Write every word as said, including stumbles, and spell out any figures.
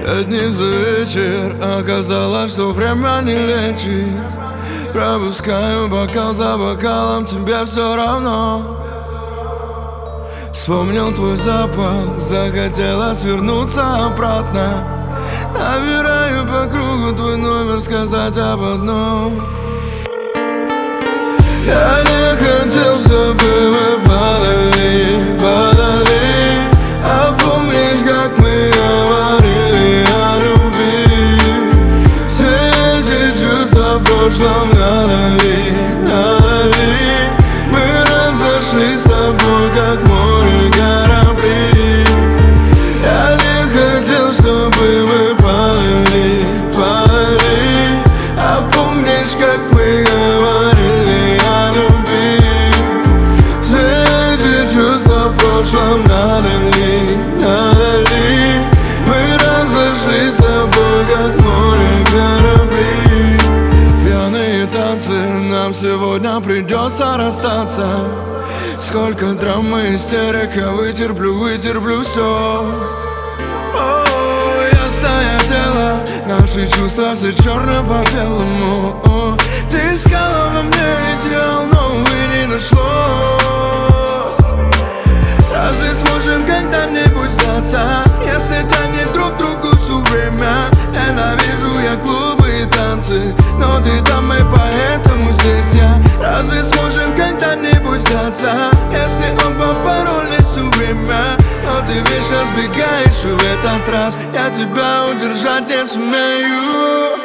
Пять за вечер, оказалось, что время не лечит. Пропускаю бокал за бокалом, тебе все равно. Вспомнил твой запах, захотелось вернуться обратно. Набираю по кругу твой номер, сказать об одном. Я не хотел, чтобы мы падали, падали. А помнишь, как мы говорили о любви? Все эти чувства в прошлом надо ли, надо ли? Мы разошлись с тобой, как море корабли. Я не хотел, чтобы мы падали, падали. А помнишь, как мы говорили о любви? Все эти чувства в прошлом надо ли, надо ли? Мы разошлись с тобой, как море корабли. Пьяные танцы, нам сегодня придется расстаться. Сколько драмы, истерика, вытерплю, вытерплю все. О, ясное дело, наши чувства все черно по белому. О, ты искала во мне идеал, но, увы, не нашлось. Разве сможем когда-нибудь сдаться, если тянет друг другу все время? Ненавижу я клубы и танцы, но ты там и поэтому здесь я. Разве сможем когда-нибудь сдаться, если оба боролись все время? Но ты вечно сбегаешь, и в этот раз я тебя удержать не сумею.